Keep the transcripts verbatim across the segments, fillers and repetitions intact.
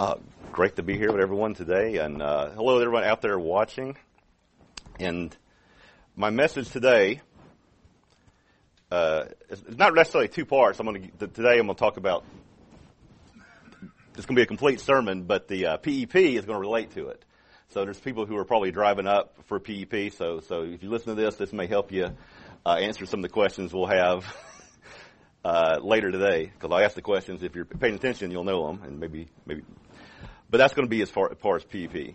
Uh, great to be here with everyone today, and uh, hello to everyone out there watching. And my message today uh, is not necessarily two parts. I'm going to today I'm going to talk about. It's going to be a complete sermon, but the uh, P E P is going to relate to it. So there's people who are probably driving up for P E P. So so if you listen to this, this may help you uh, answer some of the questions we'll have uh, later today. Because I ask the questions. If you're paying attention, you'll know them, and maybe maybe. But that's going to be as far, as far as P E P.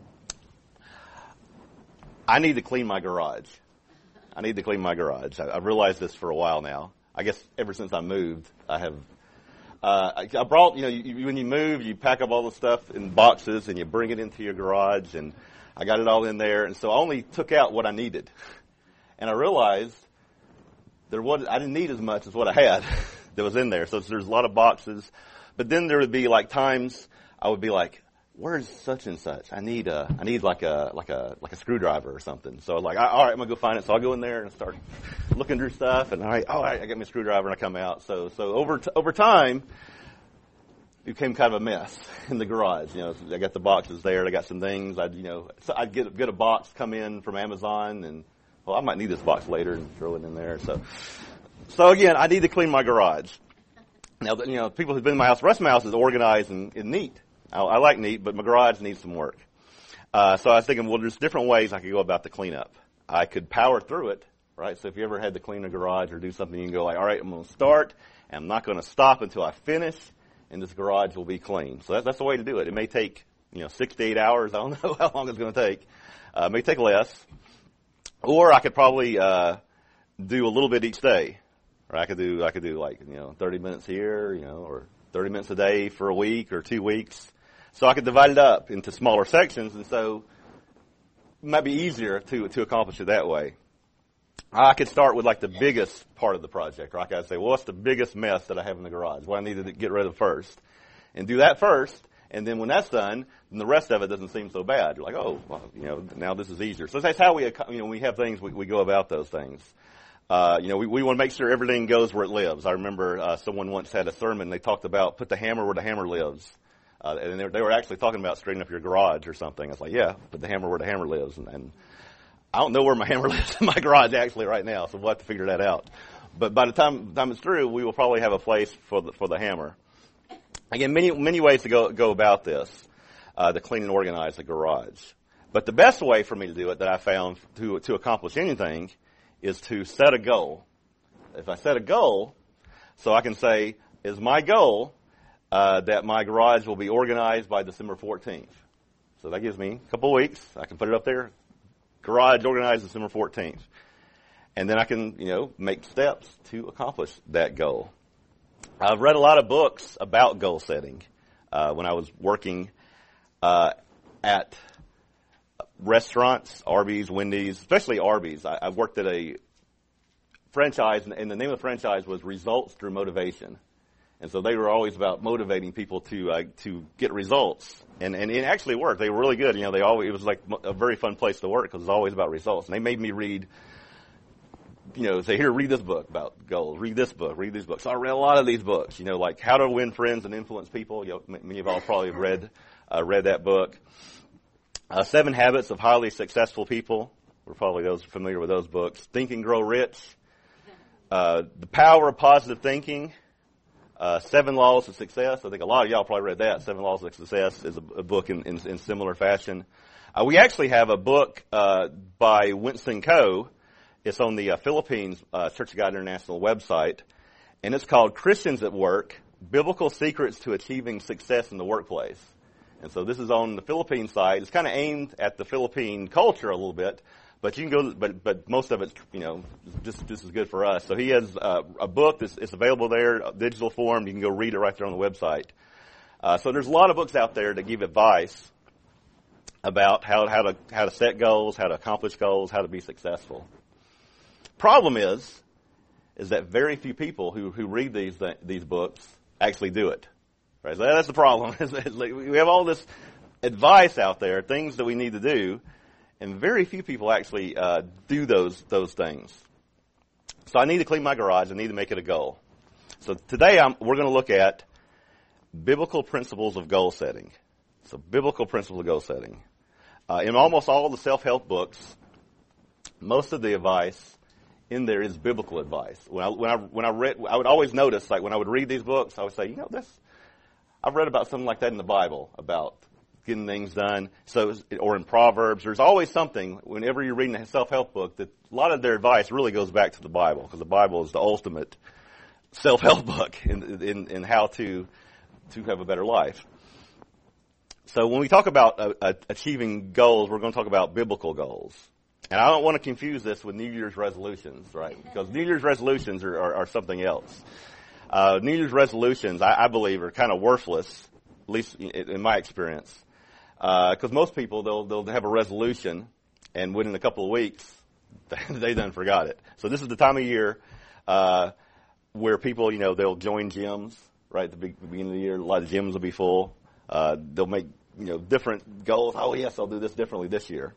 I need to clean my garage. I need to clean my garage. I, I've realized this for a while now. I guess ever since I moved, I have. Uh, I, I brought, you know, you, when you move, you pack up all the stuff in boxes and you bring it into your garage, and I got it all in there, and so I only took out what I needed. And I realized there was, I didn't need as much as what I had that was in there. So there's a lot of boxes. But then there would be like times I would be like, where's such and such? I need a, I need like a, like a, like a screwdriver or something. So I was like, all right, I'm gonna go find it. So I'll go in there and start looking through stuff, and all right, all right, I got my screwdriver, and I come out. So, so over, t- over time, it became kind of a mess in the garage. You know, I got the boxes there. I got some things. I'd, you know, so I'd get get a box come in from Amazon, and well, I might need this box later and throw it in there. So, so again, I need to clean my garage. Now, you know, people who've been in my house, the rest of my house is organized and, and neat. I, I like neat, but my garage needs some work. Uh, so I was thinking, well, there's different ways I could go about the cleanup. I could power through it, right? So if you ever had to clean a garage or do something, you can go like, all right, I'm going to start, and I'm not going to stop until I finish, and this garage will be clean. So that, that's the way to do it. It may take, you know, six to eight hours. I don't know how long it's going to take. Uh, it may take less. Or I could probably uh, do a little bit each day. Or I could do, I could do like, you know, thirty minutes here, you know, or thirty minutes a day for a week or two weeks. So I could divide it up into smaller sections, and so it might be easier to to accomplish it that way. I could start with like the biggest part of the project, or I could say, well, what's the biggest mess that I have in the garage? What I need to get rid of first, and do that first. And then when that's done, then the rest of it doesn't seem so bad. You're like, oh, well, you know, now this is easier. So that's how we, you know, we have things, we, we go about those things. Uh, you know, we, we want to make sure everything goes where it lives. I remember uh, someone once had a sermon. They talked about put the hammer where the hammer lives. Uh, and they were, they were actually talking about straightening up your garage or something. I was like, yeah, put the hammer where the hammer lives. And, and I don't know where my hammer lives in my garage actually right now, so we'll have to figure that out. But by the time, time it's through, we will probably have a place for the, for the hammer. Again, many many ways to go go about this, uh, to clean and organize the garage. But the best way for me to do it that I found to to accomplish anything is to set a goal. If I set a goal, so I can say, is my goal uh, that my garage will be organized by December fourteenth. So that gives me a couple of weeks. I can put it up there, garage organized December fourteenth. And then I can, you know, make steps to accomplish that goal. I've read a lot of books about goal setting. Uh, when I was working uh, at restaurants, Arby's, Wendy's, especially Arby's. I, I worked at a franchise, and the name of the franchise was Results Through Motivation. And so they were always about motivating people to uh, to get results, and and it actually worked. They were really good. You know, they always it was like a very fun place to work because it was always about results. And they made me read, you know, say here, read this book about goals, read this book, read these books. So I read a lot of these books. You know, like How to Win Friends and Influence People. You know, many of y'all probably have read uh, read that book. Uh, Seven Habits of Highly Successful People. We're probably those familiar with those books. Think and Grow Rich. Uh, The Power of Positive Thinking. Uh, Seven Laws of Success. I think a lot of y'all probably read that. Seven Laws of Success is a, a book in, in, in similar fashion. Uh, we actually have a book uh, by Winston Koh. It's on the uh, Philippines uh, Church of God International website, and it's called Christians at Work, Biblical Secrets to Achieving Success in the Workplace. And so this is on the Philippine side. It's kind of aimed at the Philippine culture a little bit, but you can go, but but most of it's, you know, just just as good for us. So he has uh, a book that's it's available there, digital form. You can go read it right there on the website. Uh, so there's a lot of books out there that give advice about how how to how to set goals, how to accomplish goals, how to be successful. Problem is, is that very few people who who read these these books actually do it. Right, so that's the problem. We have all this advice out there, things that we need to do, and very few people actually uh, do those those things. So I need to clean my garage. I need to make it a goal. So today I'm, we're going to look at biblical principles of goal setting. So biblical principles of goal setting. Uh, in almost all the self-help books, most of the advice in there is biblical advice. When I when I when I read, I would always notice, like when I would read these books, I would say, you know, this I've read about something like that in the Bible about getting things done. So, or in Proverbs, there's always something. Whenever you're reading a self-help book, that a lot of their advice really goes back to the Bible, because the Bible is the ultimate self-help book in in, in how to to have a better life. So when we talk about uh, uh, achieving goals, we're going to talk about biblical goals. And I don't want to confuse this with New Year's resolutions, right? Because New Year's resolutions are, are, are something else. Uh, New Year's resolutions, I, I believe, are kind of worthless, at least in, in my experience. Because uh, most people, they'll, they'll have a resolution, and within a couple of weeks, they done forgot it. So this is the time of year uh, where people, you know, they'll join gyms, right? At the beginning of the year, a lot of gyms will be full. Uh, they'll make, you know, different goals. Oh, yes, I'll do this differently this year.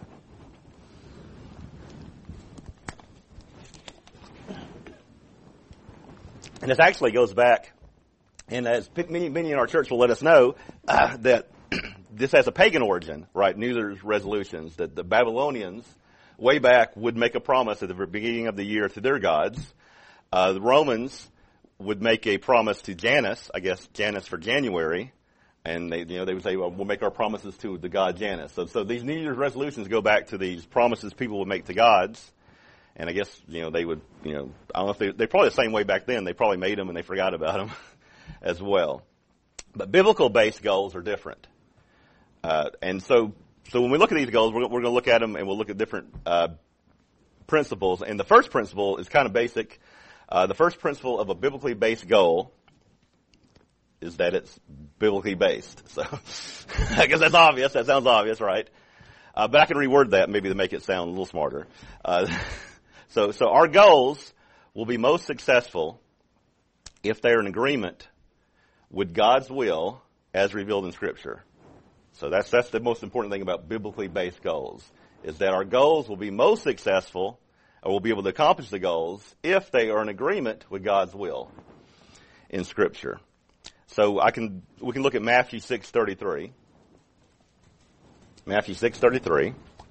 And this actually goes back, and as many, many in our church will let us know, uh, that this has a pagan origin, right? New Year's resolutions, that the Babylonians, way back, would make a promise at the beginning of the year to their gods. Uh, the Romans would make a promise to Janus, I guess Janus for January, and they, you know, they would say, well, we'll make our promises to the god Janus. So, so these New Year's resolutions go back to these promises people would make to gods. And I guess, you know, they would, you know, I don't know if they, they're probably the same way back then. They probably made them and they forgot about them as well. But biblical-based goals are different. Uh, and so, so when we look at these goals, we're, we're going to look at them and we'll look at different uh, principles. And the first principle is kind of basic. Uh, the first principle of a biblically based goal is that it's biblically based. So I guess that's obvious. That sounds obvious, right? Uh, but I can reword that maybe to make it sound a little smarter. Uh, So, so our goals will be most successful if they're in agreement with God's will as revealed in Scripture. So that's that's the most important thing about biblically based goals, is that our goals will be most successful, or we'll be able to accomplish the goals if they are in agreement with God's will in Scripture. So I can we can look at Matthew six thirty-three. Matthew six thirty-three.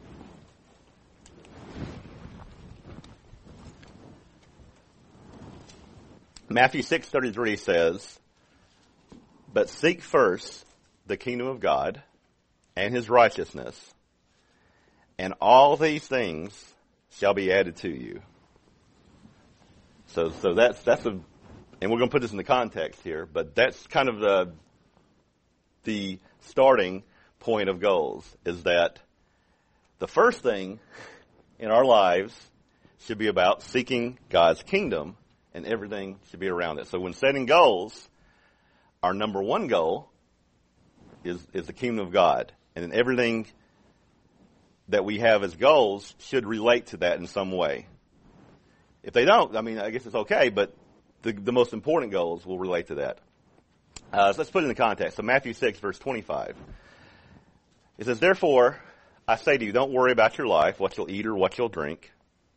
Matthew six thirty-three says, "But seek first the kingdom of God and his righteousness, and all these things shall be added to you." So, so that's that's a, and we're going to put this in the context here, but that's kind of the the starting point of goals, is that the first thing in our lives should be about seeking God's kingdom, and everything should be around it. So when setting goals, our number one goal is, is the kingdom of God. And then everything that we have as goals should relate to that in some way. If they don't, I mean, I guess it's okay, but the, the most important goals will relate to that. Uh, so let's put it in the context. So Matthew six, verse twenty-five. It says, "Therefore, I say to you, don't worry about your life, what you'll eat or what you'll drink,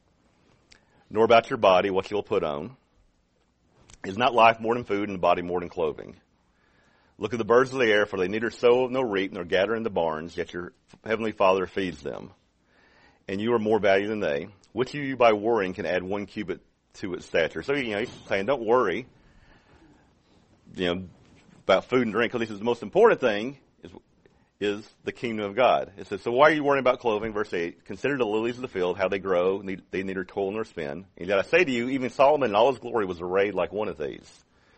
nor about your body, what you'll put on. Is not life more than food, and the body more than clothing? Look at the birds of the air, for they neither sow nor reap nor gather into barns, yet your heavenly Father feeds them. And you are more valuable than they. Which of you by worrying can add one cubit to its stature?" So, you know, he's saying, don't worry, you know, about food and drink, because this is the most important thing is is the kingdom of God. It says, "So why are you worrying about clothing?" Verse eight, "Consider the lilies of the field, how they grow. They neither toil nor spin. And yet I say to you, even Solomon in all his glory was arrayed like one of these.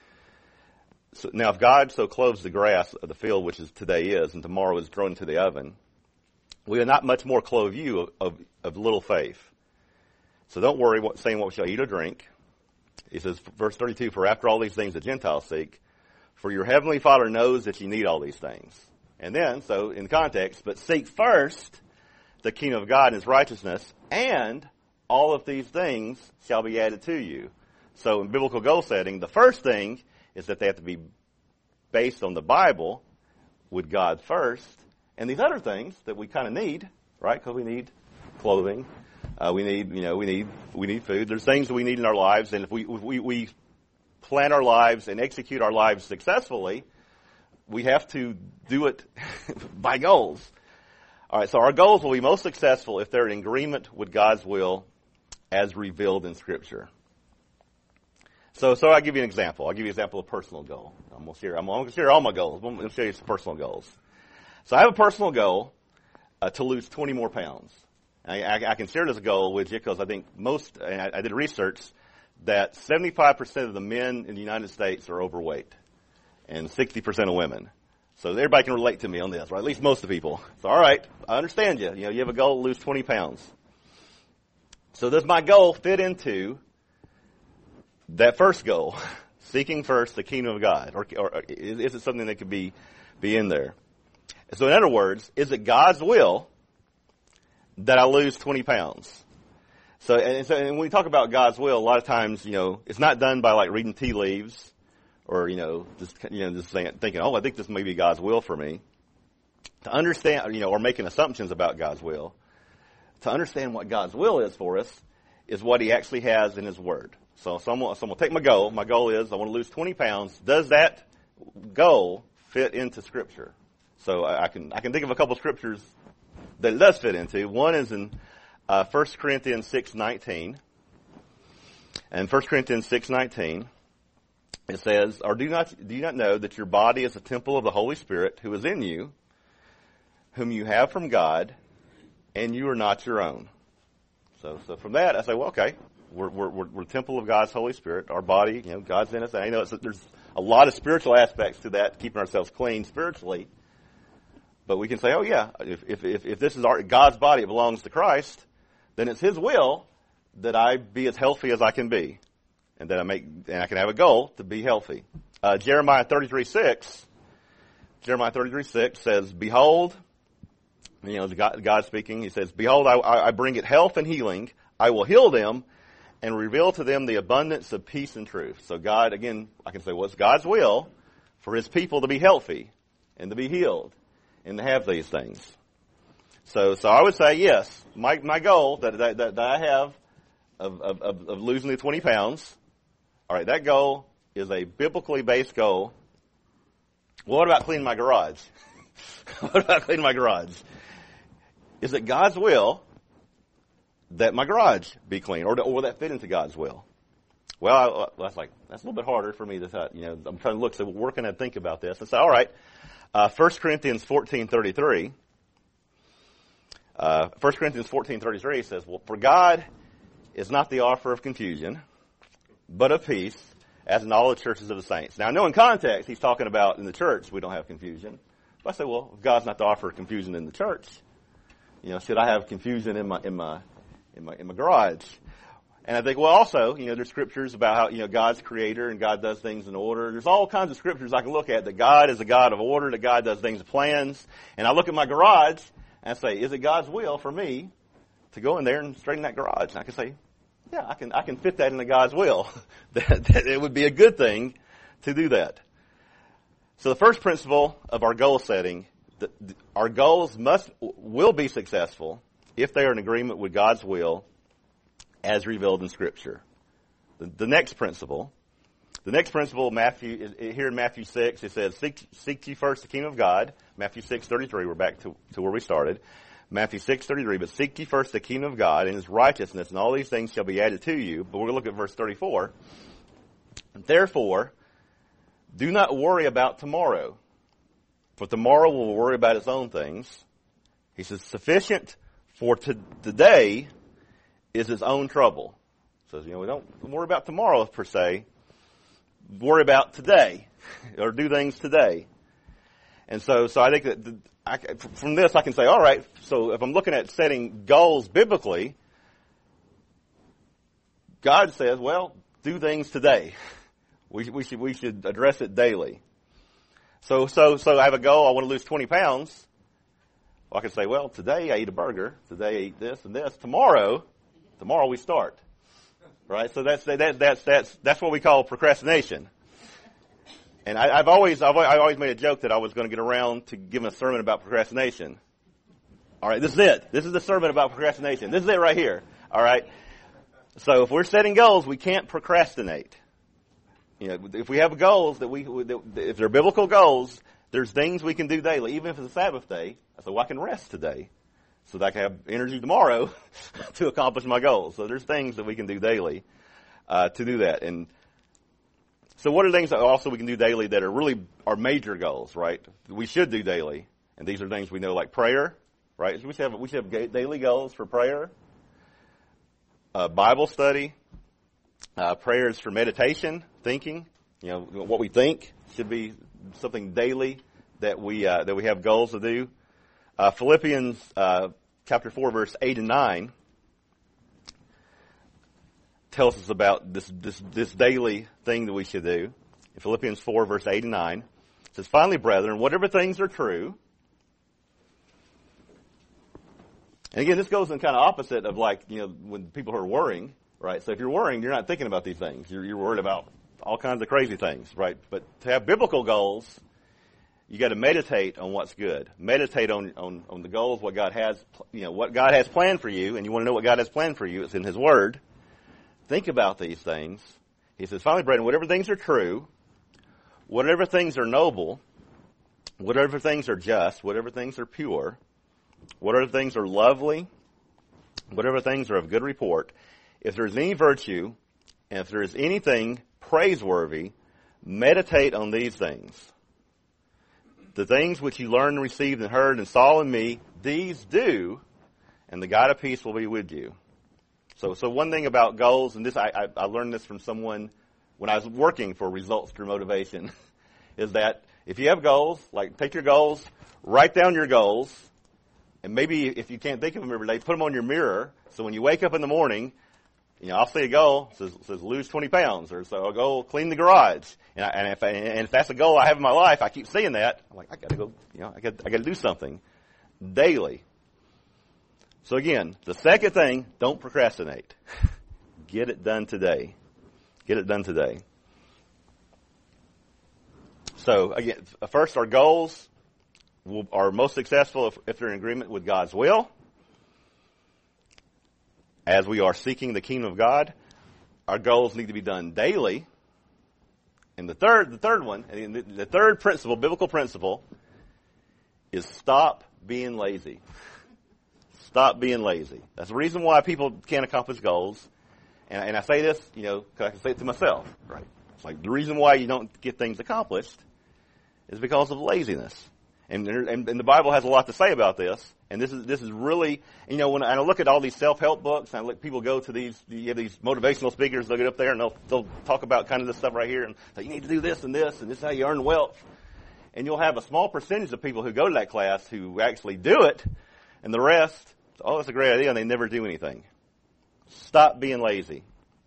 So, now if God so clothes the grass of the field, which is today is, and tomorrow is thrown into the oven, will not much more clothe you of, of, of little faith? So don't worry, what, saying what we shall eat or drink." He says, verse thirty-two, "For after all these things the Gentiles seek, for your heavenly Father knows that you need all these things." And then, so in context, "But seek first the kingdom of God and his righteousness, and all of these things shall be added to you." So in biblical goal setting, the first thing is that they have to be based on the Bible with God first, and these other things that we kind of need, right? Because we need clothing, uh, we need, you know, we need we need food. There's things that we need in our lives, and if we if we, we plan our lives and execute our lives successfully, we have to do it by goals. All right, so our goals will be most successful if they're in agreement with God's will as revealed in Scripture. So, so I'll give you an example. I'll give you an example of a personal goal. I'm going to share, I'm going to share all my goals. I'm going to show you some personal goals. So I have a personal goal uh, to lose twenty more pounds. I, I, I can share this goal with you because I think most, and I, I did research, that seventy-five percent of the men in the United States are overweight and sixty percent of women. So everybody can relate to me on this, or at least most of the people. So, all right, I understand you. You know, you have a goal to lose twenty pounds. So does my goal fit into that first goal, seeking first the kingdom of God? Or, or is, is it something that could be, be in there? So in other words, is it God's will that I lose twenty pounds? So, and so and when we talk about God's will, a lot of times, you know, it's not done by like reading tea leaves or, you know, just, you know, just saying, thinking, oh, I think this may be God's will for me. To understand, you know, or making assumptions about God's will. To understand what God's will is for us is what He actually has in His Word. So, so I'm going to take my goal. My goal is I want to lose twenty pounds. Does that goal fit into Scripture? So I can I can think of a couple of scriptures that it does fit into. One is in uh, First Corinthians six nineteen. And First Corinthians six nineteen, it says, "Or do not do you not know that your body is a temple of the Holy Spirit who is in you, whom you have from God, and you are not your own?" So, so from that, I say, well, okay, we're we're we're, we're the temple of God's Holy Spirit. Our body, you know, God's in us. I know it's, there's a lot of spiritual aspects to that, keeping ourselves clean spiritually. But we can say, oh yeah, if if if, if this is our God's body, it belongs to Christ, then it's His will that I be as healthy as I can be, and that I make and I can have a goal to be healthy. Uh, Jeremiah thirty-three six, Jeremiah thirty-three six says, "Behold," you know, God, God speaking. He says, "Behold, I, I bring it health and healing. I will heal them, and reveal to them the abundance of peace and truth." So God, again, I can say, well, it's God's will for His people to be healthy and to be healed and to have these things. So, so I would say yes. My my goal that that, that I have of, of of losing the twenty pounds. All right, that goal is a biblically based goal. Well, what about cleaning my garage? What about cleaning my garage? Is it God's will that my garage be clean, or, or will that fit into God's will? Well, I, that's like that's a little bit harder for me to thought. You know, I'm trying to look. So where can I think about this? And say, all right, uh, First Corinthians fourteen thirty-three. Uh, First Corinthians fourteen thirty-three says, "Well, for God is not the author of confusion, but of peace, as in all the churches of the saints." Now, I know in context he's talking about in the church we don't have confusion. But I say, well, if God's not the author of confusion in the church, you know, should I have confusion in my in my in my in my garage? And I think, well, also, you know, there's scriptures about how, you know, God's creator and God does things in order. There's all kinds of scriptures I can look at that God is a God of order, that God does things in plans. And I look at my garage and I say, is it God's will for me to go in there and straighten that garage? And I can say, yeah, I can I can fit that into God's will. that, that it would be a good thing to do that. So the first principle of our goal setting, the, the, our goals must will be successful if they are in agreement with God's will as revealed in Scripture. The, the next principle, the next principle, Matthew is, here in Matthew six, it says, seek, seek ye first the kingdom of God. Matthew six thirty-three, we're back to, to where we started. Matthew six thirty-three, but seek ye first the kingdom of God and His righteousness, and all these things shall be added to you. But we're going to look at verse thirty-four. Therefore, do not worry about tomorrow, for tomorrow will worry about its own things. He says, sufficient for to, today is its own trouble. So, you know, we don't worry about tomorrow per se. Worry about today, or do things today. And so, so I think that the, I, from this I can say, all right, so if I'm looking at setting goals biblically, God says, well, do things today. We, we should we should address it daily. So so so I have a goal. I want to lose twenty pounds. Well, I can say, well, today I eat a burger. Today I eat this and this. Tomorrow, tomorrow we start. Right. So that's that that's that's that's what we call procrastination. And I, I've always I've, I've always made a joke that I was going to get around to giving a sermon about procrastination. All right, this is it. This is the sermon about procrastination. This is it right here. All right. So if we're setting goals, we can't procrastinate. You know, if we have goals that we, that if they're biblical goals, There's things we can do daily, even if it's a Sabbath day. So I can rest today so that I can have energy tomorrow to accomplish my goals. So there's things that we can do daily uh, to do that. And so what are things that also we can do daily that are really our major goals, right? We should do daily. And these are things we know like prayer, right? So we should have, we should have daily goals for prayer, uh, Bible study, uh, prayers for meditation, thinking. You know, what we think should be something daily that we uh, that we have goals to do. Uh, Philippians uh, chapter four, verse eight and nine tells us about this this this daily thing that we should do. In Philippians four, verse eight and nine, it says, "Finally, brethren, whatever things are true." And again, this goes in kind of opposite of like, you know, when people are worrying, right? So if you're worrying, you're not thinking about these things. You're, you're worried about all kinds of crazy things, right? But to have biblical goals, you got to meditate on what's good. Meditate on, on, on the goals, what God has, you know, what God has planned for you, and you want to know what God has planned for you. It's in His Word. Think about these things. He says, "Finally, brethren, whatever things are true, whatever things are noble, whatever things are just, whatever things are pure, whatever things are lovely, whatever things are of good report, if there is any virtue, and if there is anything praiseworthy, meditate on these things. The things which you learned and received and heard and saw in me, these do, and the God of peace will be with you." So, so one thing about goals, and this I, I, I learned this from someone when I was working for Results Through Motivation, is that if you have goals, like take your goals, write down your goals, and maybe if you can't think of them every day, put them on your mirror. So when you wake up in the morning, you know, I'll see a goal, says, says lose twenty pounds, or so a goal, clean the garage. And, I, and, if I, and if that's a goal I have in my life, I keep seeing that. I'm like, I gotta go, you know, I got, I gotta do something daily. So again, the second thing, don't procrastinate. Get it done today. Get it done today. So again, first, our goals will, are most successful if, if they're in agreement with God's will. As we are seeking the kingdom of God, our goals need to be done daily. And the third, the third one, the, the third principle, biblical principle, is stop being lazy. Stop being lazy. That's the reason why people can't accomplish goals. And, and I say this, you know, because I can say it to myself, right? It's like the reason why you don't get things accomplished is because of laziness. And, and, and the Bible has a lot to say about this. And this is this is really, you know, when I look at all these self-help books, and I look, people go to these, you have these motivational speakers, they'll get up there and they'll, they'll talk about kind of this stuff right here, and say, you need to do this and this, and this is how you earn wealth. And you'll have a small percentage of people who go to that class who actually do it, and the rest, oh, that's a great idea, and they never do anything. Stop being lazy.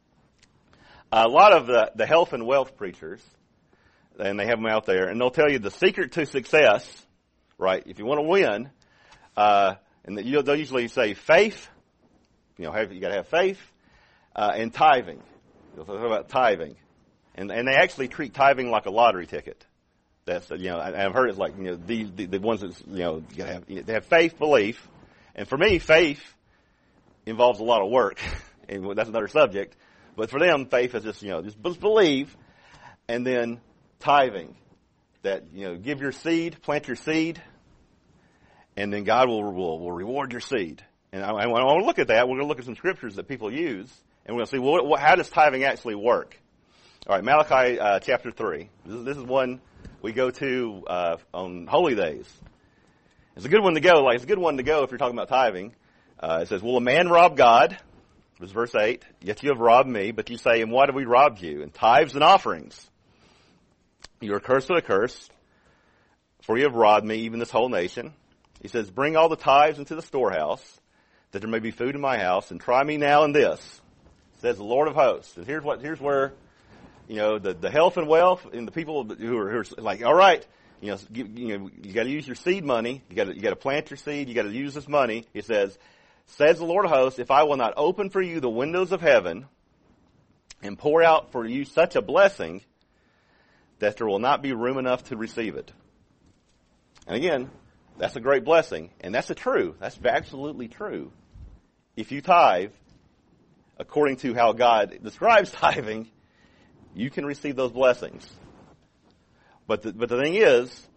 A lot of the, the health and wealth preachers, and they have them out there, and they'll tell you the secret to success, right, if you want to win, Uh, and the, they'll usually say faith, you know, have, you got to have faith, uh, and tithing. They'll talk about tithing, and and they actually treat tithing like a lottery ticket. That's, you know, I, I've heard it's like, you know, these the, the ones that, you know, you gotta have, you they have faith, belief, and for me, faith involves a lot of work, and that's another subject. But for them, faith is just, you know, just, just believe, and then tithing, that, you know, give your seed, plant your seed. And then God will, will will reward your seed. And I, I want to look at that. We're going to look at some scriptures that people use, and we're going to see, well, what, how does tithing actually work? All right, Malachi uh, chapter three. This is, this is one we go to uh, on holy days. It's a good one to go. Like it's a good one to go if you're talking about tithing. Uh, it says, "Will a man rob God?" This is verse eight. "Yet you have robbed me, but you say, and what have we robbed you? In tithes and offerings. You are cursed with a curse, for you have robbed me, even this whole nation." He says, "Bring all the tithes into the storehouse, that there may be food in my house, and try me now in this," says the Lord of hosts. And here's what, here's where, you know, the, the health and wealth and the people who are, who are like, all right, you know, you, you know, you got to use your seed money. You got to, you got to plant your seed. You got to use this money. He says, says the Lord of hosts, "If I will not open for you the windows of heaven and pour out for you such a blessing that there will not be room enough to receive it." And again, that's a great blessing, and that's a true. That's absolutely true. If you tithe, according to how God describes tithing, you can receive those blessings. But the, but the thing is,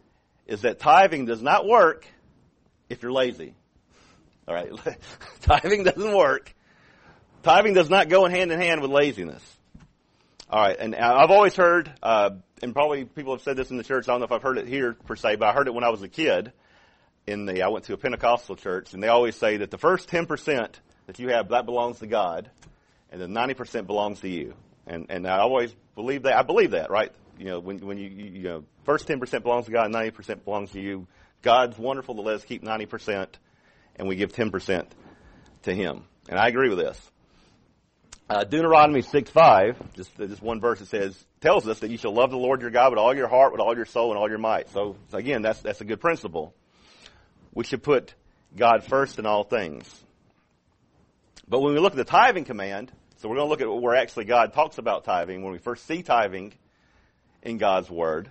is that tithing does not work if you're lazy. All right, tithing doesn't work. Tithing does not go in hand in hand with laziness. All right, and I've always heard, uh, and probably people have said this in the church. I don't know if I've heard it here per se, but I heard it when I was a kid. In the, I went to a Pentecostal church, and they always say that the first ten percent that you have, that belongs to God, and the ninety percent belongs to you. And and I always believe that. I believe that, right? You know, when when you you, you know, first ten percent belongs to God, ninety percent belongs to you. God's wonderful to let us keep ninety percent, and we give ten percent to Him. And I agree with this. Uh, Deuteronomy six five, just just one verse, it says, tells us that you shall love the Lord your God with all your heart, with all your soul, and all your might. So, so again, that's that's a good principle. We should put God first in all things. But when we look at the tithing command, so we're going to look at where actually God talks about tithing. When we first see tithing in God's Word,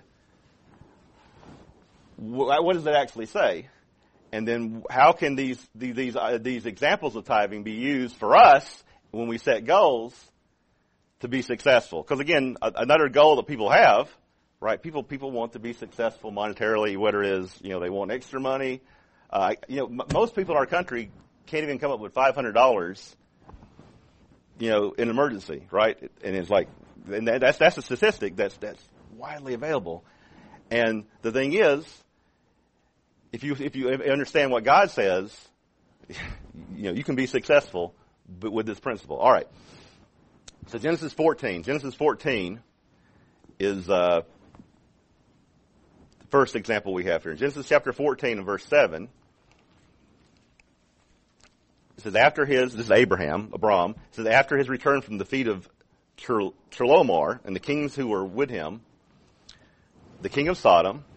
what does it actually say? And then how can these these uh, these examples of tithing be used for us when we set goals to be successful? Because again, a, another goal that people have, right? People people want to be successful monetarily, whether it is, you know, they want extra money. Uh, you know, m- most people in our country can't even come up with five hundred dollars, you know, in an emergency, right? And it's like, and that, that's that's a statistic that's that's widely available. And the thing is, if you if you understand what God says, you know, you can be successful, but with this principle. All right. So Genesis fourteen. Genesis fourteen is uh, the first example we have here. In Genesis chapter fourteen and verse seven, it says, after his, this is Abraham, Abram, it says, after his return from the defeat of Chedorlaomer and the kings who were with him, the king of Sodom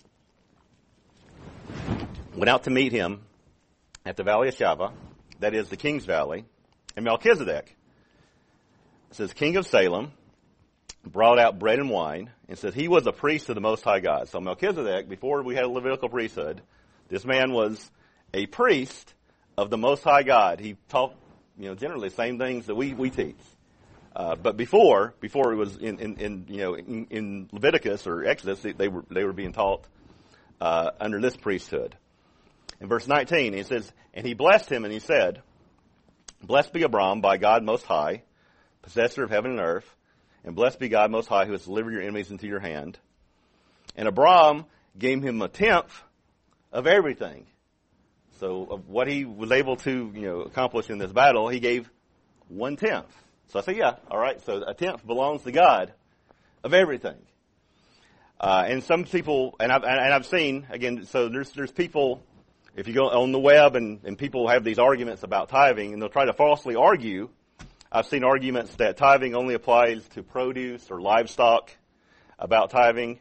went out to meet him at the valley of Shaveh, that is the king's valley, and Melchizedek, it says, king of Salem, brought out bread and wine, and says he was a priest of the Most High God. So Melchizedek, before we had a Levitical priesthood, this man was a priest of the Most High God. He taught, you know, generally the same things that we, we teach. Uh, but before, before it was in, in, in you know, in, in Leviticus or Exodus, they, they were, they were being taught, uh, under this priesthood. In verse nineteen, it says, and he blessed him and he said, blessed be Abram by God Most High, possessor of heaven and earth, and blessed be God Most High who has delivered your enemies into your hand. And Abram gave him a tenth of everything. So of what he was able to, you know, accomplish in this battle, he gave one tenth. So I say, yeah, all right. So a tenth belongs to God of everything. Uh, and some people, and I've and I've seen again. So there's there's people, if you go on the web and and people have these arguments about tithing, and they'll try to falsely argue. I've seen arguments that tithing only applies to produce or livestock about tithing,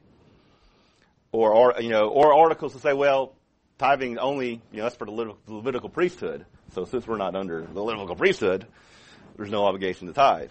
or or you know, or articles that say, well, tithing only, you know, that's for the Levitical priesthood. So since we're not under the Levitical priesthood, there's no obligation to tithe.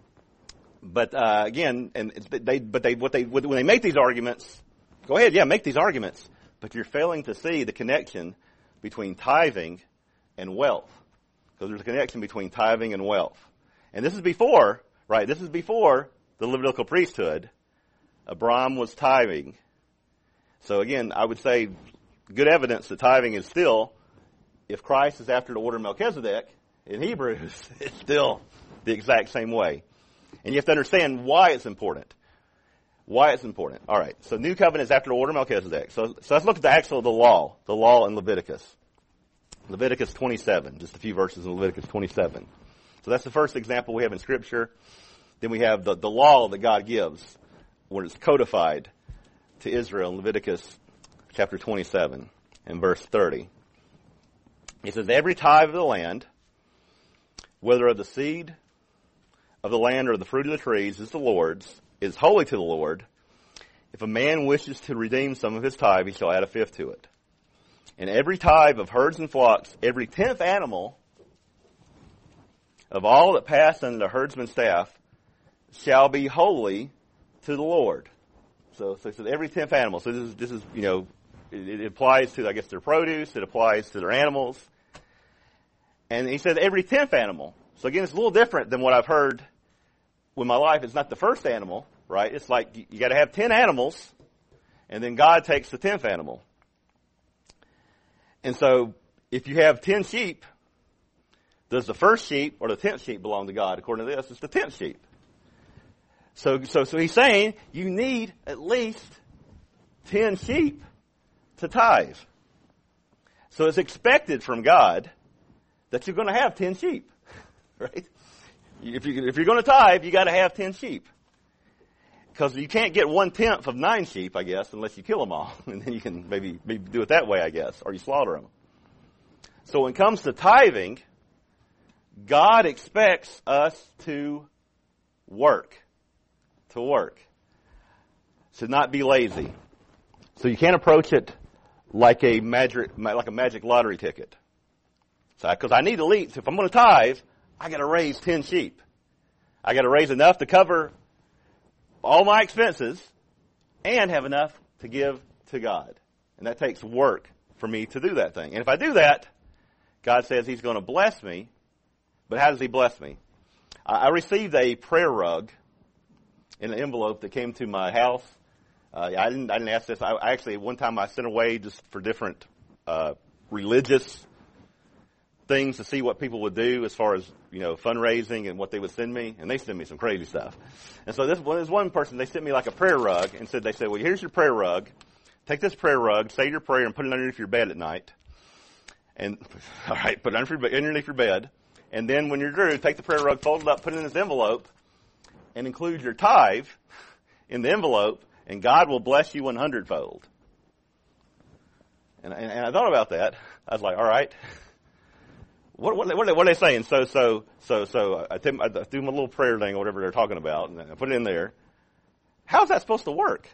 But uh, again, and it's, they, but they, what they, when they make these arguments, go ahead, yeah, make these arguments. But you're failing to see the connection between tithing and wealth, because there's a connection between tithing and wealth. And this is before, right? This is before the Levitical priesthood. Abram was tithing. So again, I would say good evidence that tithing is still, if Christ is after the order of Melchizedek in Hebrews, it's still the exact same way. And you have to understand why it's important. Why it's important. All right. So New Covenant is after the order of Melchizedek. So, so let's look at the actual the law, the law in Leviticus. Leviticus twenty-seven, just a few verses in Leviticus twenty-seven. So that's the first example we have in Scripture. Then we have the, the law that God gives when it's codified to Israel in Leviticus chapter twenty-seven and verse thirty. It says, every tithe of the land, whether of the seed of the land or the fruit of the trees, is the Lord's, is holy to the Lord. If a man wishes to redeem some of his tithe, he shall add a fifth to it. And every tithe of herds and flocks, every tenth animal of all that pass under the herdsman's staff, shall be holy to the Lord. So, so, so every tenth animal. So this is, this is, you know, it, it applies to, I guess, their produce. It applies to their animals. And he said every tenth animal. So again, it's a little different than what I've heard with my life. It's not the first animal, right? It's like you, you got to have ten animals, And then God takes the tenth animal. And so if you have ten sheep, does the first sheep or the tenth sheep belong to God? According to this, it's the tenth sheep. So, so, so he's saying you need at least ten sheep to tithe. So it's expected from God that you're going to have ten sheep, right? If you if you're going to tithe, you got to have ten sheep, because you can't get one tenth of nine sheep, I guess, unless you kill them all, and then you can maybe, maybe do it that way, I guess, or you slaughter them. So when it comes to tithing, God expects us to work. To work. To not be lazy. So you can't approach it like a magic, like a magic lottery ticket. So, because I need to lead. So if I'm going to tithe, I got to raise ten sheep. I got to raise enough to cover all my expenses and have enough to give to God. And that takes work for me to do that thing. And if I do that, God says He's going to bless me. But how does He bless me? I received a prayer rug in an envelope that came to my house. Uh, I didn't. I didn't ask this. I, I actually one time I sent away just for different uh, religious things to see what people would do as far as, you know, fundraising and what they would send me, and they sent me some crazy stuff. And so this one is one person. They sent me like a prayer rug and said, they said, well, here's your prayer rug. Take this prayer rug, say your prayer, and put it underneath your bed at night. And all right, put it underneath your bed. And then when you're through, take the prayer rug, fold it up, put it in this envelope, and include your tithe in the envelope, and God will bless you one hundred-fold. And, and, and I thought about that. I was like, all right, what, what, what, what are they saying? So, so, so, so I, I do my little prayer thing or whatever they're talking about, and I put it in there. How's that supposed to work?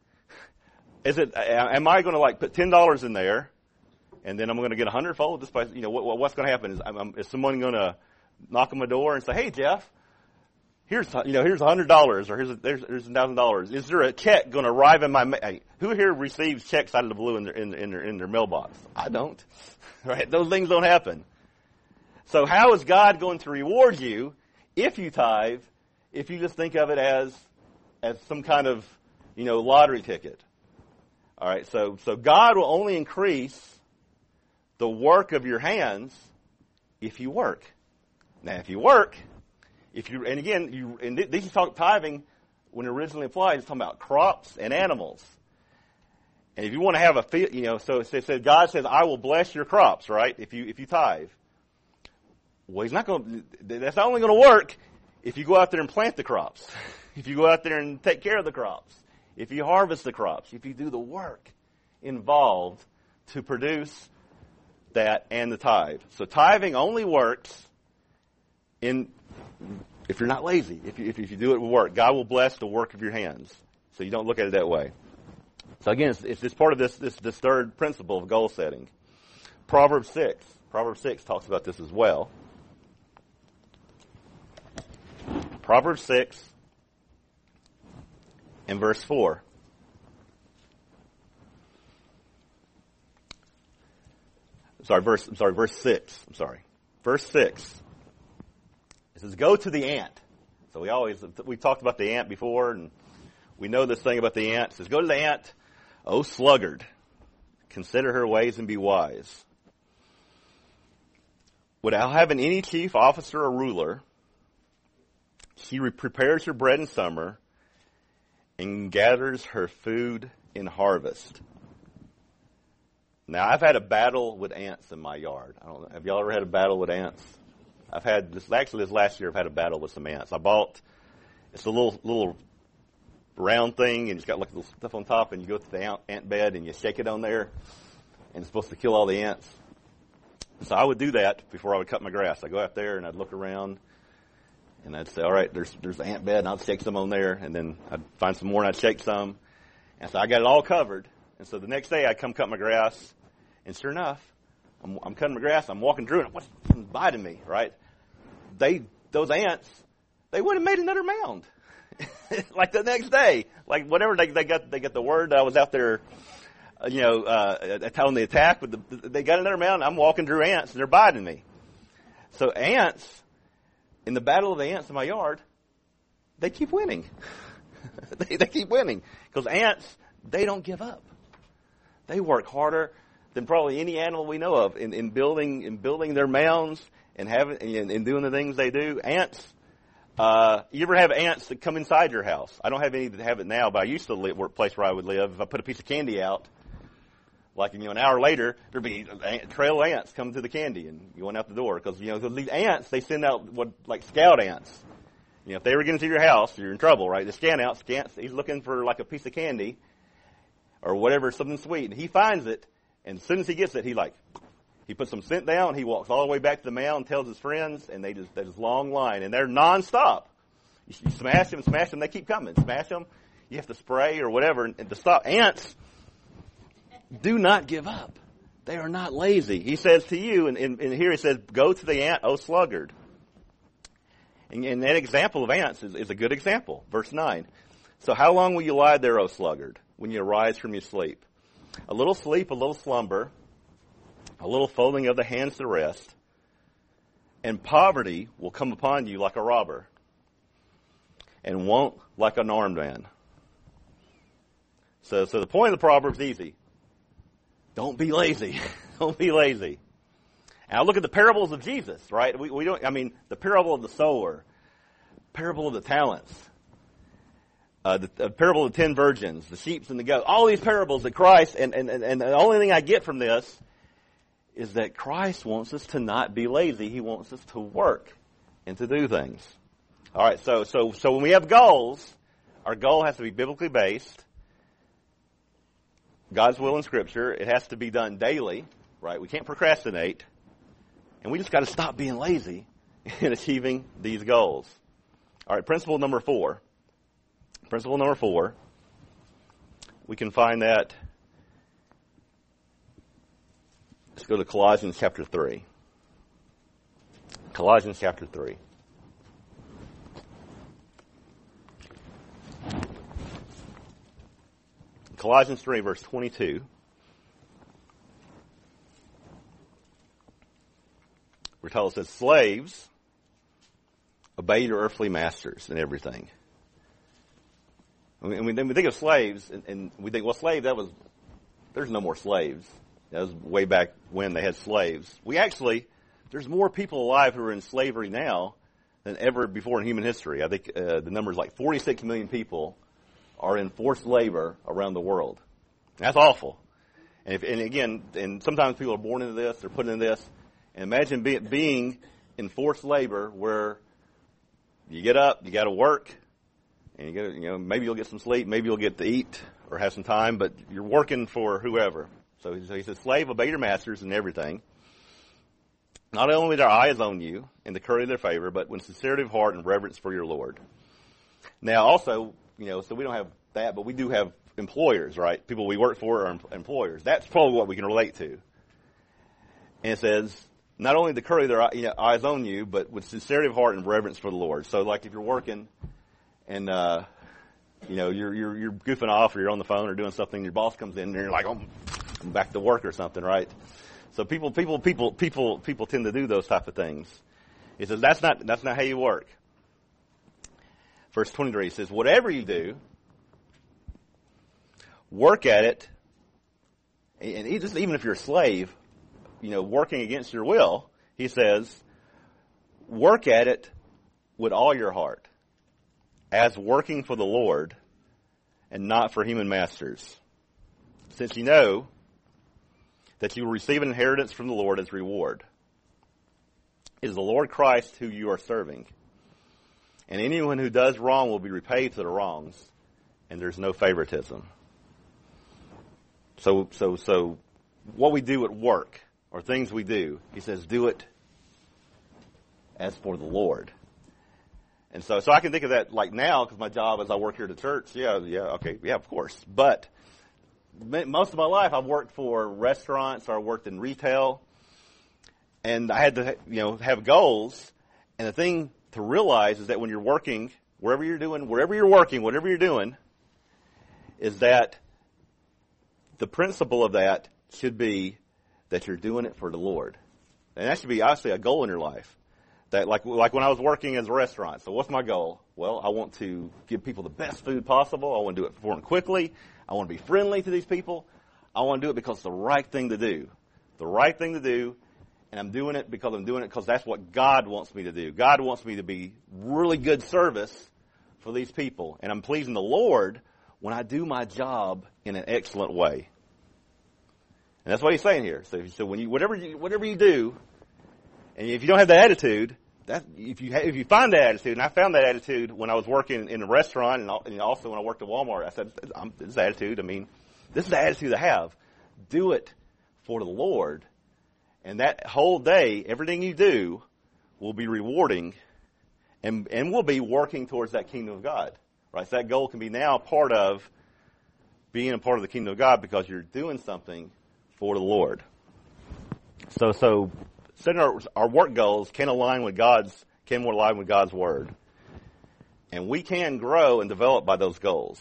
Is it? Am I going to like put ten dollars in there, and then I'm going to get a hundredfold? This place, you know, what, what's going to happen is, I'm, is someone going to knock on my door and say, "Hey, Jeff, here's you know here's a hundred dollars, or here's a, there's there's a thousand dollars. Is there a check going to arrive in my? Ma- hey, who here receives checks out of the blue in their in, in their in their mailbox? I don't. Right? Those things don't happen. So how is God going to reward you if you tithe? If you just think of it as as some kind of you know lottery ticket. All right, so so God will only increase the work of your hands if you work. Now, if you work, if you and again, you and these talk tithing when it originally applied, it's talking about crops and animals. And if you want to have a field, you know, so it says God says, "I will bless your crops," right? If you if you tithe, well, He's not going. That's only going to work if you go out there and plant the crops, if you go out there and take care of the crops. If you harvest the crops, if you do the work involved to produce that and the tithe. So tithing only works in if you're not lazy, if you, if, if you do it with work. God will bless the work of your hands. So you don't look at it that way. So again, it's, it's, it's part of this, this, this third principle of goal setting. Proverbs six. Proverbs six talks about this as well. Proverbs six. In verse four. Sorry, verse, I'm sorry, verse six. I'm sorry. Verse six. It says, go to the ant. So we always, we talked about the ant before, and we know this thing about the ant. It says, go to the ant, O sluggard. Consider her ways and be wise. Without having any chief officer or ruler, she prepares her bread in summer, and gathers her food in harvest. Now, I've had a battle with ants in my yard. I don't know. Have y'all ever had a battle with ants? I've had this. Actually, this last year, I've had a battle with some ants. I bought it's a little little round thing, and it's got like little stuff on top, and you go to the ant, ant bed and you shake it on there, and it's supposed to kill all the ants. So I would do that before I would cut my grass. I'd go out there and I'd look around. And I'd say, all right, there's there's the ant bed, and I'd shake some on there, and then I'd find some more, and I'd shake some. And so I got it all covered. And so the next day, I'd come cut my grass, and sure enough, I'm, I'm cutting my grass, I'm walking through, and what's biting me, right? They those ants, they went and made another mound, like the next day, like whatever they they got they got the word that I was out there, uh, you know, uh, on the attack. With the, they got another mound. I'm walking through ants, and they're biting me. So ants. In the battle of the ants in my yard, they keep winning. they, they keep winning. Because ants they don't give up. They work harder than probably any animal we know of in, in building in building their mounds and having and, and doing the things they do. Ants. Uh, you ever have ants that come inside your house? I don't have any that have it now, but I used to live where place where I would live. If I put a piece of candy out, like you know, an hour later, there'd be a trail of ants coming to the candy and going out the door because you know cause these ants they send out what like scout ants. You know, if they ever get into your house, you're in trouble, right? The scan out, scans, he's looking for like a piece of candy or whatever, something sweet, and he finds it, and as soon as he gets it, he like he puts some scent down, he walks all the way back to the mound, tells his friends, and they just there's this long line, and they're nonstop. You, you smash them, smash them, they keep coming. Smash them, you have to spray or whatever, and, and to stop. Ants do not give up. They are not lazy. He says to you, and, and, and here he says, "Go to the ant, O sluggard." And, and that example of ants is, is a good example. Verse nine. So how long will you lie there, O sluggard, when you arise from your sleep? A little sleep, a little slumber, a little folding of the hands to rest, and poverty will come upon you like a robber, and won't like an armed man. So, so the point of the proverb is easy. Don't be lazy. Don't be lazy. Now look at the parables of Jesus, right? We, we don't. I mean, the parable of the sower, parable of the talents, uh, the, the parable of the ten virgins, the sheep and the goats. All these parables that Christ, and, and, and the only thing I get from this is that Christ wants us to not be lazy. He wants us to work and to do things. All right, so so so when we have goals, our goal has to be biblically based. God's will in Scripture. It has to be done daily, right? We can't procrastinate. And we just got to stop being lazy in achieving these goals. All right, principle number four. Principle number four. We can find that. Let's go to Colossians chapter three. Colossians chapter three. Colossians three, verse twenty-two. We're told it says, slaves, obey your earthly masters in everything. And we, then we think of slaves, and, and we think, well, slave, that was, there's no more slaves. That was way back when they had slaves. We actually, there's more people alive who are in slavery now than ever before in human history. I think uh, the number is like forty-six million people are in forced labor around the world. That's awful. And, if, and again, and sometimes people are born into this, they're put into this. And imagine be, being in forced labor where you get up, you got to work, and you get, you know, maybe you'll get some sleep, maybe you'll get to eat or have some time, but you're working for whoever. So, so he says, slave, obey your masters in everything. Not only with their eyes on you and the courage of their favor, but with sincerity of heart and reverence for your Lord. Now, also, you know, so we don't have that, but we do have employers, right? People we work for are employers. That's probably what we can relate to. And it says, not only the courage of their you know, eyes on you, but with sincerity of heart and reverence for the Lord. So, like if you're working and uh, you know you're, you're you're goofing off, or you're on the phone or doing something, your boss comes in and you're like, "Oh, I'm back to work" or something, right? So people people people people people tend to do those type of things. He says that's not that's not how you work. Verse twenty-three says, "Whatever you do, work at it." And he just, even if you're a slave, you know, working against your will, he says, work at it with all your heart, as working for the Lord and not for human masters, since you know that you will receive an inheritance from the Lord as reward. It is the Lord Christ who you are serving, and anyone who does wrong will be repaid for the wrongs, and there's no favoritism. So, so, so, what we do at work, or things we do, he says, do it as for the Lord. And so, so I can think of that like now, because my job is I work here at the church. Yeah, yeah, okay, yeah, of course. But most of my life I've worked for restaurants, or I worked in retail, and I had to, you know, have goals. And the thing to realize is that when you're working, wherever you're doing, wherever you're working, whatever you're doing, is that the principle of that should be that you're doing it for the Lord. And that should be obviously a goal in your life. That like like when I was working as a restaurant. So what's my goal? Well, I want to give people the best food possible. I want to do it for them quickly. I want to be friendly to these people. I want to do it because it's the right thing to do. The right thing to do, and I'm doing it because I'm doing it because that's what God wants me to do. God wants me to be really good service for these people, and I'm pleasing the Lord when I do my job in an excellent way. And that's what he's saying here. So, so when you whatever you whatever you do, and if you don't have that attitude, that if you ha- if you find that attitude, and I found that attitude when I was working in a restaurant, and, and also when I worked at Walmart, I said, I'm, "This is the attitude. I mean, this is the attitude I have. Do it for the Lord, and that whole day, everything you do will be rewarding, and and will be working towards that kingdom of God. Right? So that goal can be now part of being a part of the kingdom of God because you're doing something for the Lord. So so." Setting our, our work goals can align with God's, can align with God's word. And we can grow and develop by those goals.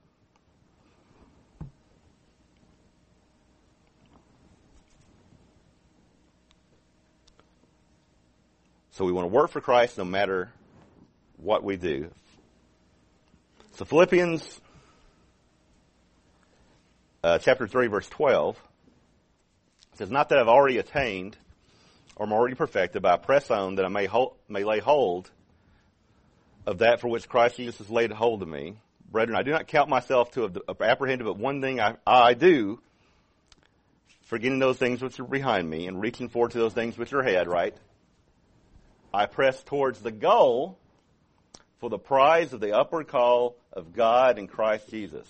So we want to work for Christ no matter what we do. So Philippians uh, chapter three, verse twelve says, "Not that I've already attained or am already perfected, but I press on that I may hold, may lay hold of that for which Christ Jesus has laid hold of me. Brethren, I do not count myself to have apprehended, but one thing I, I do, forgetting those things which are behind me and reaching forward to those things which are ahead," right? "I press towards the goal for the prize of the upward call of God in Christ Jesus."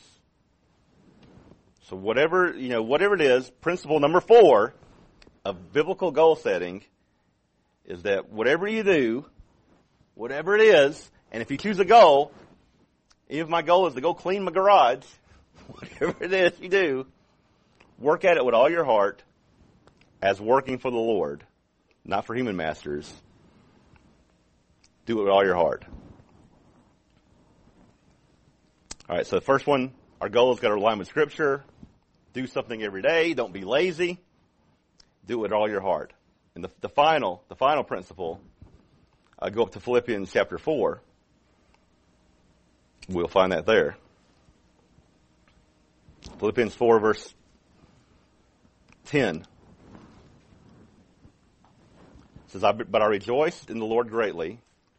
So whatever, you know, whatever it is, principle number four of biblical goal setting is that whatever you do, whatever it is, and if you choose a goal, even if my goal is to go clean my garage, whatever it is you do, work at it with all your heart as working for the Lord, not for human masters. Do it with all your heart. All right, so the first one, our goal has got to align with Scripture. Do something every day. Don't be lazy. Do it with all your heart. And the, the final, the final principle, I uh, go up to Philippians chapter four. We'll find that there. Philippians four, verse ten. It says, "But I rejoiced in the Lord greatly,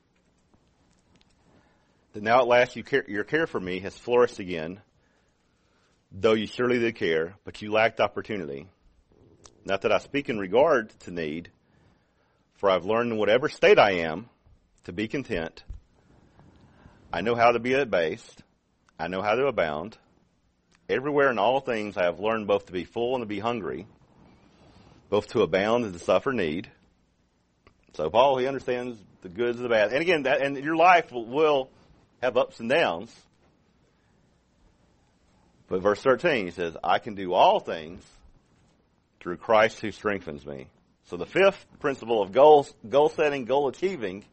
that now at last you care, your care for me has flourished again, though you surely did care, but you lacked opportunity. Not that I speak in regard to need, for I've learned in whatever state I am to be content. I know how to be abased. I know how to abound. Everywhere in all things I have learned both to be full and to be hungry, both to abound and to suffer need." So Paul, he understands the goods and the bad. And again, that, and your life will, will have ups and downs. But verse thirteen, he says, "I can do all things through Christ who strengthens me." So the fifth principle of goal, goal setting, goal achieving,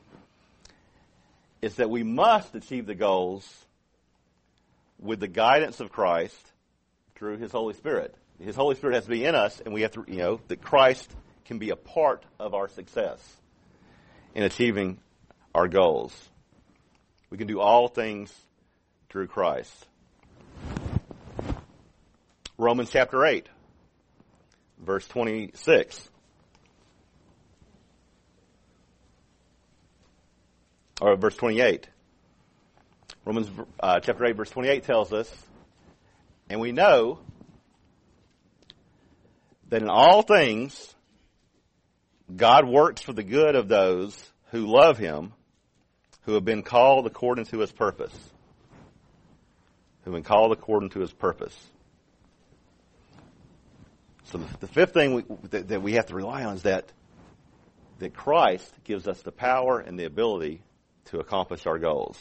is that we must achieve the goals with the guidance of Christ through His Holy Spirit. His Holy Spirit has to be in us, and we have to, you know, that Christ can be a part of our success in achieving our goals. We can do all things through Christ. Romans chapter eight. Verse twenty-six. Or verse twenty-eight. Romans uh, chapter eight, verse twenty-eight tells us, "And we know that in all things God works for the good of those who love Him, who have been called according to His purpose." Who have been called according to His purpose. So the, the fifth thing we, that, that we have to rely on is that that Christ gives us the power and the ability to accomplish our goals.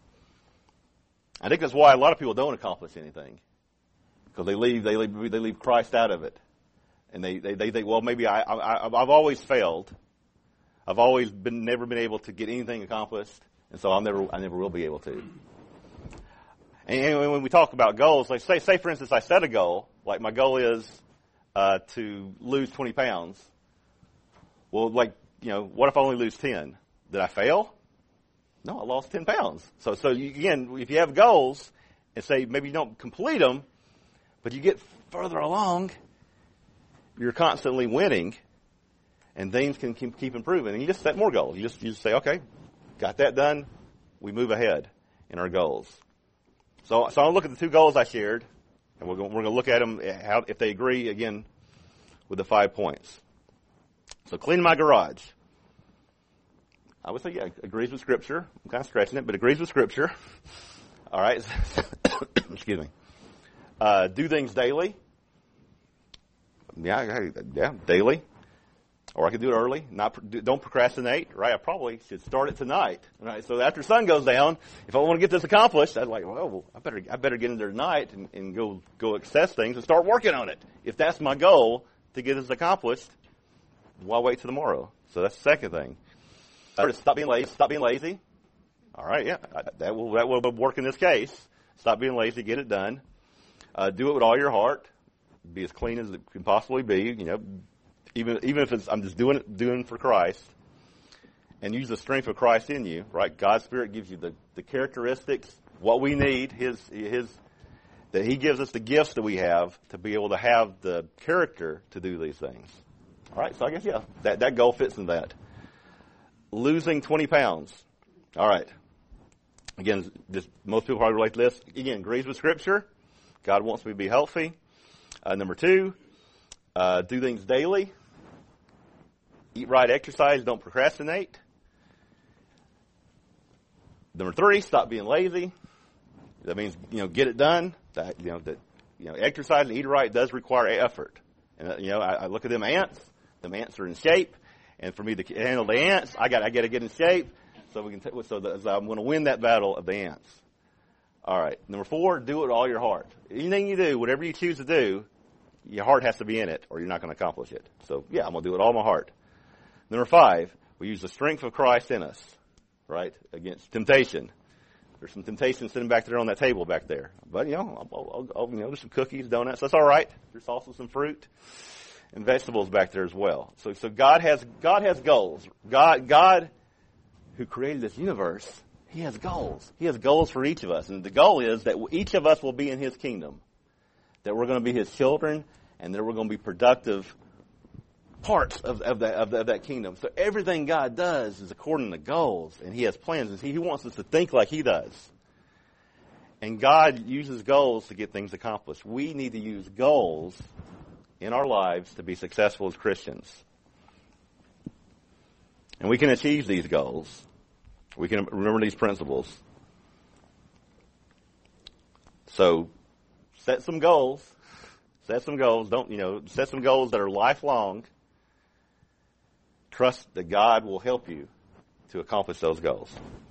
I think that's why a lot of people don't accomplish anything, because they leave they leave they leave Christ out of it, and they they, they think, well, maybe I, I I've always failed, I've always been never been able to get anything accomplished, and so I'll never I never will be able to. And when we talk about goals, like say say for instance, I set a goal, like my goal is Uh, to lose twenty pounds. Well, like you know, what if I only lose ten? Did I fail? No, I lost ten pounds. So, so you, again, if you have goals and say maybe you don't complete them, but you get further along, you're constantly winning, and things can keep, keep improving. And you just set more goals. You just you just say, okay, got that done. We move ahead in our goals. So, so I'll look at the two goals I shared, and we're going, we're going to look at them how, if they agree again with the five points. So, clean my garage. I would say, yeah, agrees with Scripture. I'm kind of stretching it, but agrees with Scripture. All right. Excuse me. Uh, do things daily. Yeah, yeah, daily. Or I could do it early. Not don't procrastinate. Right. I probably should start it tonight. Right. So after the sun goes down, if I want to get this accomplished, I'd like, well, I better I better get in there tonight and, and go go access things and start working on it. If that's my goal to get this accomplished, why wait till tomorrow? So that's the second thing. Uh, stop being lazy. Stop being lazy. All right. Yeah. That will that will work in this case. Stop being lazy. Get it done. Uh, do it with all your heart. Be as clean as it can possibly be. You know. Even even if it's, I'm just doing it doing for Christ, and use the strength of Christ in you, right? God's Spirit gives you the, the characteristics, what we need, His His that He gives us the gifts that we have to be able to have the character to do these things. All right, so I guess yeah, that that goal fits in that. Losing twenty pounds. All right. Again, just most people probably relate to this. Again, agrees with Scripture. God wants me to be healthy. Uh, number two, uh, do things daily. Eat right, exercise, don't procrastinate. Number three, stop being lazy. That means, you know, get it done. That, you know, that, you know, exercise and eat right does require effort. And, uh, you know, I, I look at them ants. Them ants are in shape. And for me to handle the ants, I got, I got to get in shape. So we can, t- so, the, so I'm going to win that battle of the ants. All right. Number four, do it with all your heart. Anything you do, whatever you choose to do, your heart has to be in it or you're not going to accomplish it. So yeah, I'm going to do it all my heart. Number five, we use the strength of Christ in us, right, against temptation. There's some temptation sitting back there on that table back there. But, you know, I'll, I'll, I'll, you know, there's some cookies, donuts. That's all right. There's also some fruit and vegetables back there as well. So, so God has God has goals. God, God, who created this universe, He has goals. He has goals for each of us. And the goal is that each of us will be in His kingdom, that we're going to be His children, and that we're going to be productive parts of, of, that, of, the, of that kingdom. So everything God does is according to goals, and He has plans. And He, he wants us to think like He does. And God uses goals to get things accomplished. We need to use goals in our lives to be successful as Christians. And we can achieve these goals. We can remember these principles. So set some goals. Set some goals. Don't, you know, set some goals that are lifelong. Trust that God will help you to accomplish those goals.